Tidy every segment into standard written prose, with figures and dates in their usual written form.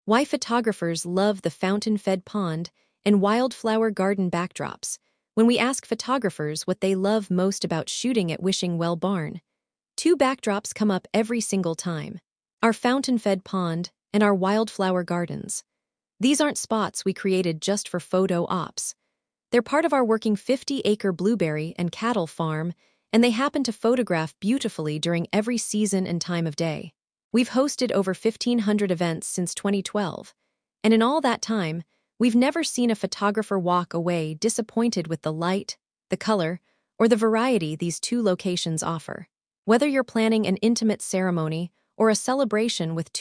Why photographers love the fountain-fed pond and wildflower garden backdrops. When we ask photographers what they love most about shooting at Wishing Well Barn, two backdrops come up every single time: our fountain-fed pond and our wildflower gardens. These aren't spots we created just for photo ops. They're part of our working 50-acre blueberry and cattle farm, and they happen to photograph beautifully during every season and time of day. We've hosted over 1,500 events since 2012, and in all that time, we've never seen a photographer walk away disappointed with the light, the color, or the variety these two locations offer. Whether you're planning an intimate ceremony or a celebration with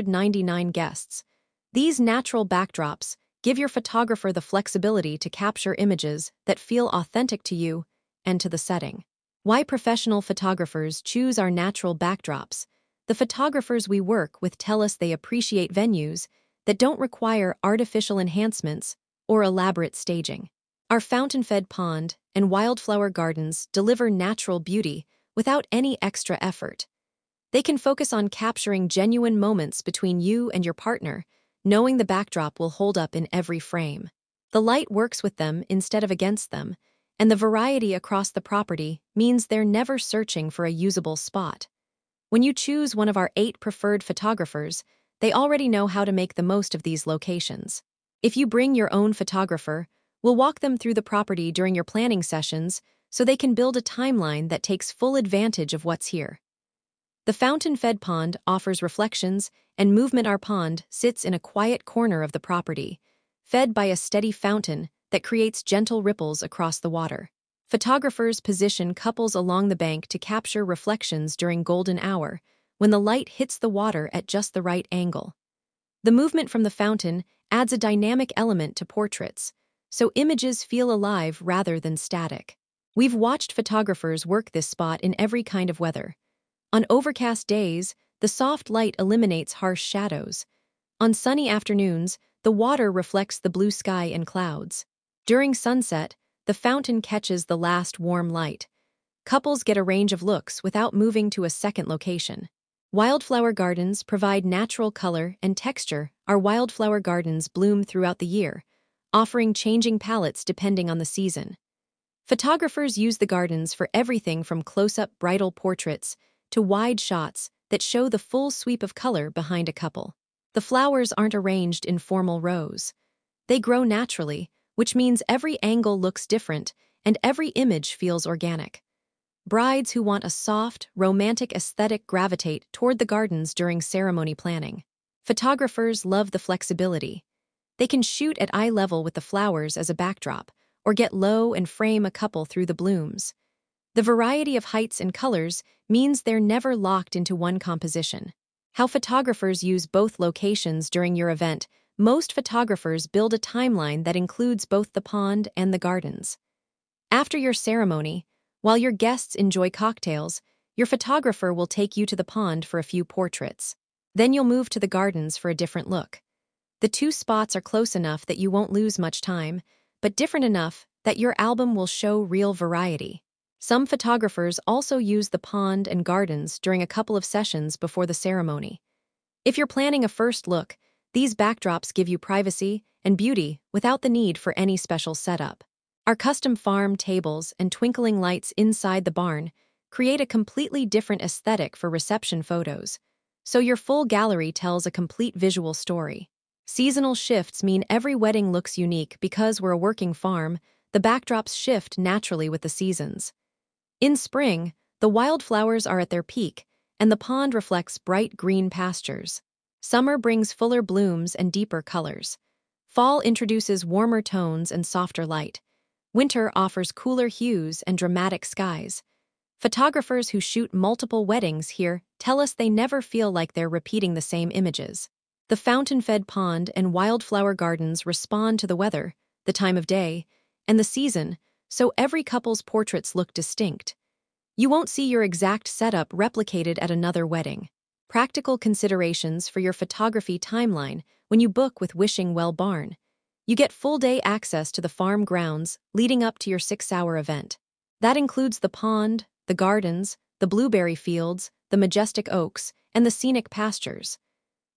299 guests, these natural backdrops give your photographer the flexibility to capture images that feel authentic to you and to the setting. Why professional photographers choose our natural backdrops. The photographers we work with tell us they appreciate venues that don't require artificial enhancements or elaborate staging. Our fountain-fed pond and wildflower gardens deliver natural beauty without any extra effort. They can focus on capturing genuine moments between you and your partner, knowing the backdrop will hold up in every frame. The light works with them instead of against them, and the variety across the property means they're never searching for a usable spot. When you choose one of our 8 preferred photographers, they already know how to make the most of these locations. If you bring your own photographer, we'll walk them through the property during your planning sessions so they can build a timeline that takes full advantage of what's here. The fountain-fed pond offers reflections and movement. Our pond sits in a quiet corner of the property, fed by a steady fountain that creates gentle ripples across the water. Photographers position couples along the bank to capture reflections during golden hour, when the light hits the water at just the right angle. The movement from the fountain adds a dynamic element to portraits, so images feel alive rather than static. We've watched photographers work this spot in every kind of weather. On overcast days, the soft light eliminates harsh shadows. On sunny afternoons, the water reflects the blue sky and clouds. During sunset, the fountain catches the last warm light. Couples get a range of looks without moving to a second location. Wildflower gardens provide natural color and texture. Our wildflower gardens bloom throughout the year, offering changing palettes depending on the season. Photographers use the gardens for everything from close-up bridal portraits to wide shots that show the full sweep of color behind a couple. The flowers aren't arranged in formal rows. They grow naturally, which means every angle looks different and every image feels organic. Brides who want a soft, romantic aesthetic gravitate toward the gardens during ceremony planning. Photographers love the flexibility. They can shoot at eye level with the flowers as a backdrop, or get low and frame a couple through the blooms. The variety of heights and colors means they're never locked into one composition. How photographers use both locations during your event. Most photographers build a timeline that includes both the pond and the gardens. After your ceremony, while your guests enjoy cocktails, your photographer will take you to the pond for a few portraits. Then you'll move to the gardens for a different look. The two spots are close enough that you won't lose much time, but different enough that your album will show real variety. Some photographers also use the pond and gardens during a couple of sessions before the ceremony. If you're planning a first look, these backdrops give you privacy and beauty without the need for any special setup. Our custom farm tables and twinkling lights inside the barn create a completely different aesthetic for reception photos, so your full gallery tells a complete visual story. Seasonal shifts mean every wedding looks unique. Because we're a working farm, the backdrops shift naturally with the seasons. In spring, the wildflowers are at their peak, and the pond reflects bright green pastures. Summer brings fuller blooms and deeper colors. Fall introduces warmer tones and softer light. Winter offers cooler hues and dramatic skies. Photographers who shoot multiple weddings here tell us they never feel like they're repeating the same images. The fountain-fed pond and wildflower gardens respond to the weather, the time of day, and the season, so every couple's portraits look distinct. You won't see your exact setup replicated at another wedding. Practical considerations for your photography timeline. When you book with Wishing Well Barn, you get full-day access to the farm grounds leading up to your 6-hour event. That includes the pond, the gardens, the blueberry fields, the majestic oaks, and the scenic pastures.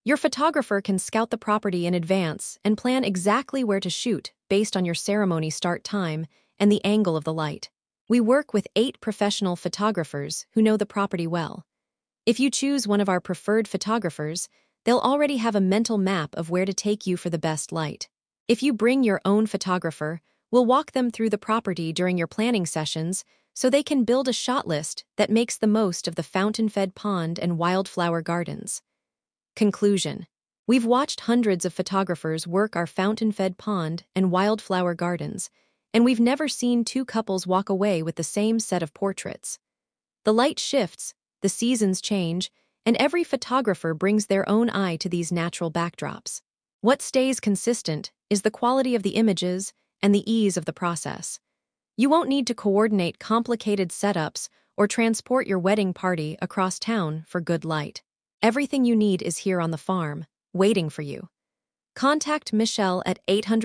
Your photographer can scout the property in advance and plan exactly where to shoot based on your ceremony start time and the angle of the light. We work with 8 professional photographers who know the property well. If you choose one of our preferred photographers, they'll already have a mental map of where to take you for the best light. If you bring your own photographer, we'll walk them through the property during your planning sessions so they can build a shot list that makes the most of the fountain-fed pond and wildflower gardens. Conclusion. We've watched hundreds of photographers work our fountain-fed pond and wildflower gardens, and we've never seen 2 couples walk away with the same set of portraits. The light shifts, the seasons change, and every photographer brings their own eye to these natural backdrops. What stays consistent is the quality of the images and the ease of the process. You won't need to coordinate complicated setups or transport your wedding party across town for good light. Everything you need is here on the farm, waiting for you. Contact Michelle at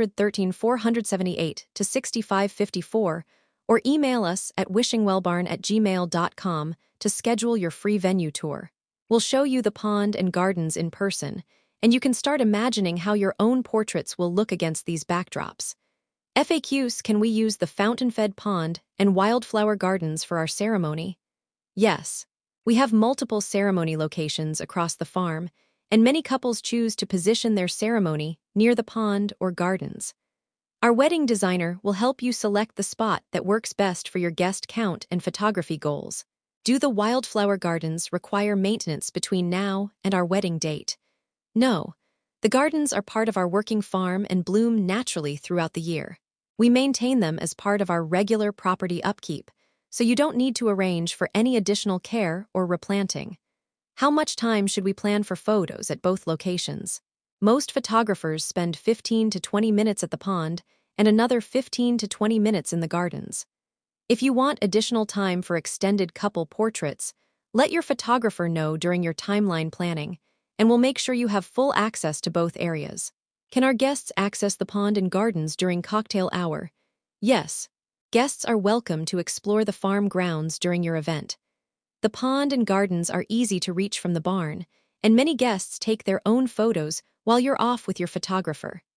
813-478 to 6554 or email us at wishingwellbarn@gmail.com to schedule your free venue tour. We'll show you the pond and gardens in person, and you can start imagining how your own portraits will look against these backdrops. FAQs: can we use the fountain-fed pond and wildflower gardens for our ceremony? Yes. We have multiple ceremony locations across the farm, and many couples choose to position their ceremony near the pond or gardens. Our wedding designer will help you select the spot that works best for your guest count and photography goals. Do the wildflower gardens require maintenance between now and our wedding date? No. The gardens are part of our working farm and bloom naturally throughout the year. We maintain them as part of our regular property upkeep, so you don't need to arrange for any additional care or replanting. How much time should we plan for photos at both locations? Most photographers spend 15 to 20 minutes at the pond and another 15 to 20 minutes in the gardens. If you want additional time for extended couple portraits, let your photographer know during your timeline planning, and we'll make sure you have full access to both areas. Can our guests access the pond and gardens during cocktail hour? Yes. Guests are welcome to explore the farm grounds during your event. The pond and gardens are easy to reach from the barn, and many guests take their own photos while you're off with your photographer.